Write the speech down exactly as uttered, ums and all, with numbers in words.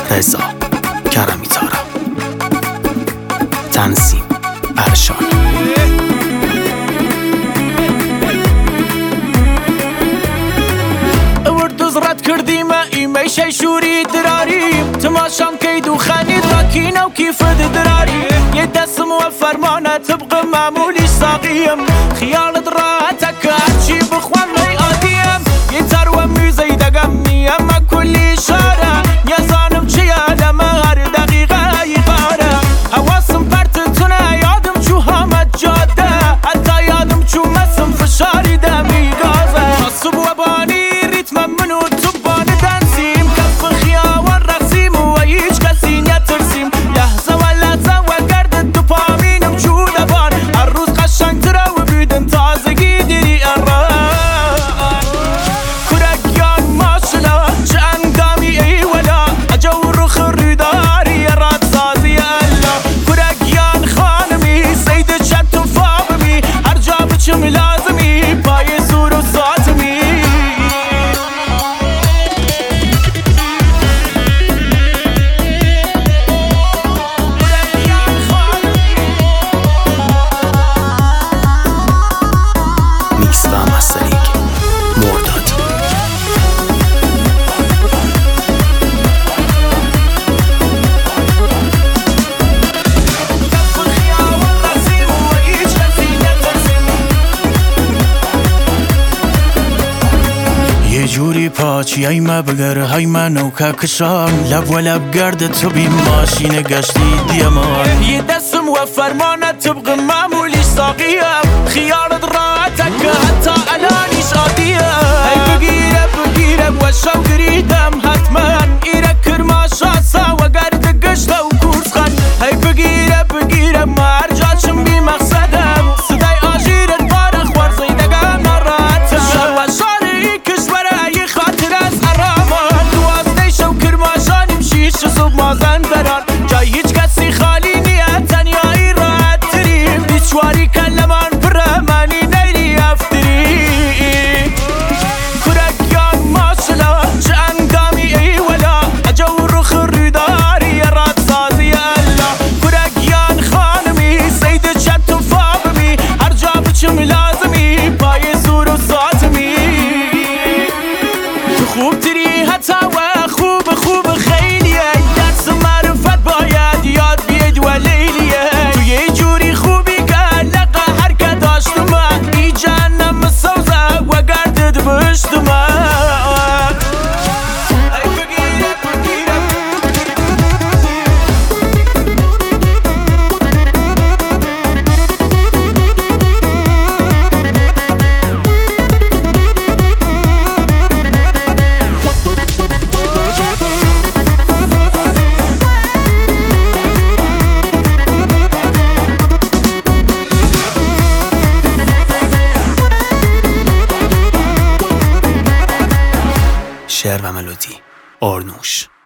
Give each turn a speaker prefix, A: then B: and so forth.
A: رضا کرمی تارا، تنظیم ارشان.
B: وردوز رد کردیم ایمی شی شوری دراریم تماشام کید و خانید راکینه و کیف دراریم یه دستم و فرمانه طبق معمولی ساقیم خیالت راحتك هرچی بخوام لی آدیم یه تر و میزی دگم نیم کلی شاره یزانم چیه لما هر دقیقه ایقاره حواسم پرتتونه یادم چو همه جاده حتی یادم چو مسم فشاری دمی گازه حسب و بانی ریتم منو تو بانه دنسیم کف خیابان رقصیم و هیچ کسی نترسیم لحظه و لحظه و گرد دوپامینم چو دوان هر روز قشنگتره و بیدم تازگی دیری اران کرگیان ماشلا چه اندامی ای ولا عجو رو خریداری راد سازی الا کرگیان خانمی سید چند فابمی هر جا بچم لازمی پای زور و ساتمی
A: میکس و مسترینگ مرداد.
B: یه جوری پاچی ای ما بگر های منو که کشام لب و لب گرد تو بی ماشین گشتی دیمان یه دستم و فرمانه طبق معمولی ساقیم خیالت راحتك حتی الانیش عادیه ای بگیره بگیره و شو گریدم حتما ایره کرما شاسا و گرد گشت و کورس خان ای بگیره بگیره ما هر جاشم بی مقصدم صدای آجیرت بارخ ورزی دگم ناراحتم شر و شاری کشوره ای خاطر از ارامان دوازده شو کرما شانیم شیش صبح مازن بران جای هیچ کسی خالی نیه تنیایی راحت تریم بیچواری کلمان برمانی نیلی افتری کرگیان ماشلا چه اندامی ای ولا عجو رو خریداری راد سازی الا کرگیان خانمی سید چند فابمی هر جا بچم لازمی پای زور و ساتمی تو خوب تری حتی و خوب خوب خیلیه درس معرفت باید یاد بید و لیلیه تو یه جوری خوبی که لقا هر که داشتم ای جهنم سوزه و گردد بشتم
A: شعر و ملودی آرنوش.